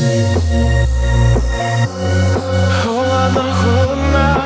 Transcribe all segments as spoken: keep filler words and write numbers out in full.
Холодно, холодно,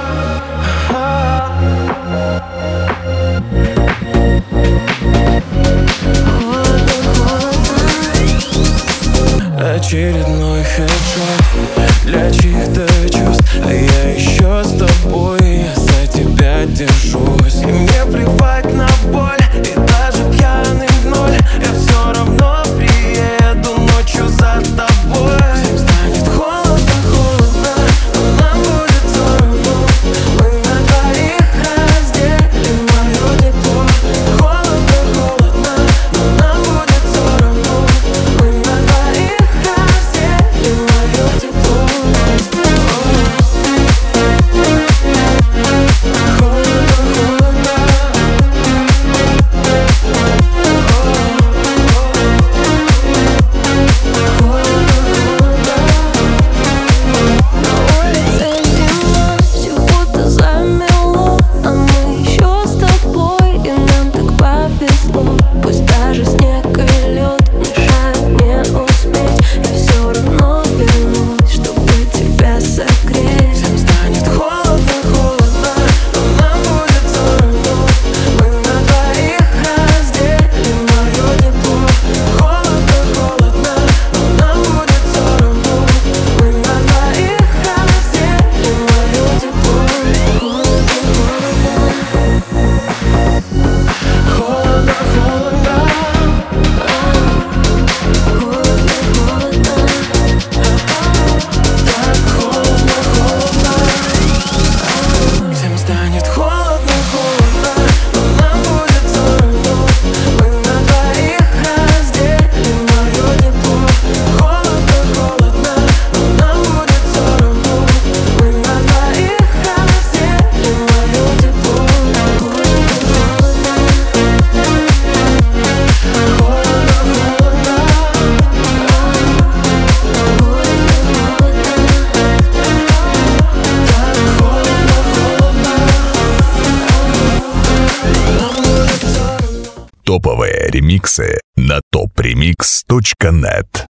очередной хедшот для чьих-то чувств, а я еще с тобой, я за тебя держусь. И мне плевать на боль, и даже пьяный в ноль, я все равно приеду ночью за тобой. Всем станет холодно, холодно, но нам будет все равно. Мы на двоих разделим мое тепло. Холодно, холодно, но нам будет все равно. Мы на двоих разделим мое тепло. Холодно, холодно. На улице зима, все будто замело, а мы еще с тобой, и нам так повезло. Пусть даже снег и лед мешают мне успеть, я все равно вернусь, чтобы тебя согреть. Всем станет холодно, холодно, но нам будет все равно. Мы на двоих разделим мое тепло. Холодно, холодно, но нам будет все равно. Мы на двоих разделим мое тепло. Холодно, холодно, Холодно, холодно, так холодно, холодно. Всем станет холодно, холодно, но нам будет все равно. Мы на двоих разделим мое тепло. Холодно, холодно, но нам будет все равно. Мы на двоих разделим мое тепло. Холодно, холодно, холодно, холодно. Так холодно, холодно. Нам будет все равно. Топовые ремиксы на топ ремикс точка нет.